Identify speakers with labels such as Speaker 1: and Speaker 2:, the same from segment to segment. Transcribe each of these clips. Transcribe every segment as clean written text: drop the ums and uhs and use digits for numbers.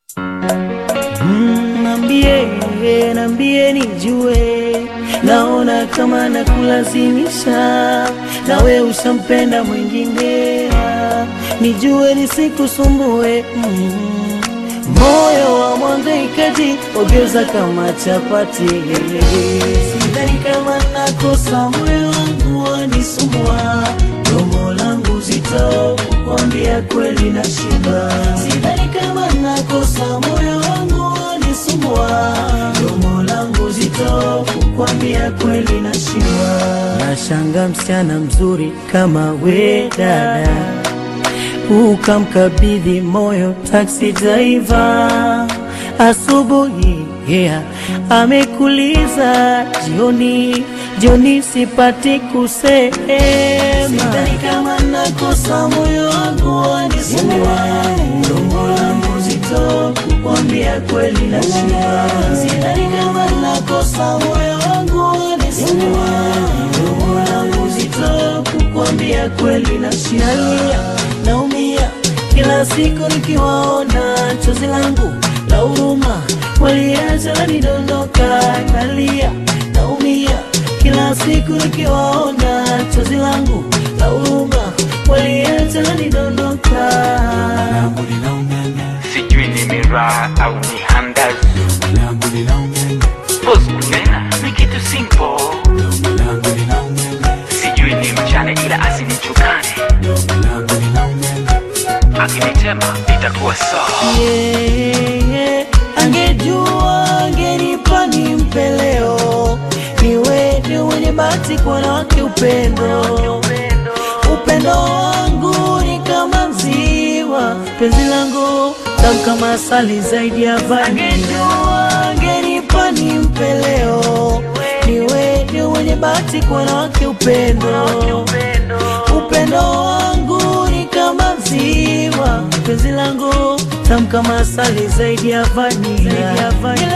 Speaker 1: Nambie nijue, naona kama nakulazimisha, nawe ushampenda mwingine, nijue nisikusumbue. Moyo wa mwangaikaji ogeuza kama chapati, sidhani kama nakosa, moyo wangu wanisumbua, domo langu zito kukwambia kweli na shiba. Sidhani kama nakosa, moyo wangu wanisumbua, domo langu zito kukwambia kweli na shiba. Nashanga msichana mzuri kama we dada, ukamkabidhi moyo taxi driver asubuhi, amekuliza jioni sipati kusema. Sidhani kama nakosa, moyo wangu wanisumbua, domo langu zito kukwambia kweli na shiba. Sidhani kama nakosa, moyo wangu wanisumbua, domo langu zito kukwambia kweli na shiba. Naumia kila siku nikiwaona, chozi langu la huruma waliacha lanidondoka, nalia. Naumia kila siku nikiwaona, chozi langu la huruma waliacha lanidondoka.
Speaker 2: Sijui ni miraa au ni handazi, Boss kunena ni kitu simple. Sijui ni mchane ila asinichukane, akinitema itakuwa sawa.
Speaker 1: Angejua angenipa nimpe leo, niwe mwenye bahati kwa wake upendo. Upendo wangu ni kama mziwa, penzi langu tamu kama asali zaidi ya vanila. Angejua angenipa nimpe leo, niwe mwenye bahati kwa wake upendo. Upendo wangu ni kama mziwa, penzi langu tamu kama asali zaidi ya vanila.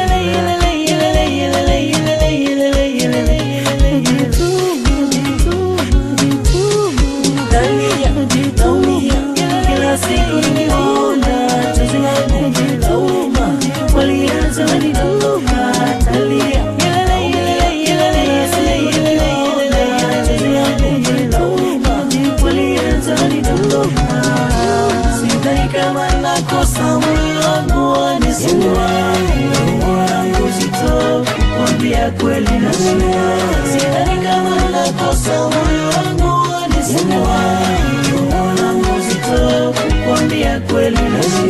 Speaker 1: Kila siku nimeona, chozi langu lauma walianza wanidondoka, nalia. Sidhani kama nakosa, moyo wangu wanisumbua, domo langu zito kukwambia kweli na shiba. Sidhani kama nakosa, moyo wangu wanisumbua, domo langu zito kukwambia kweli na shiba.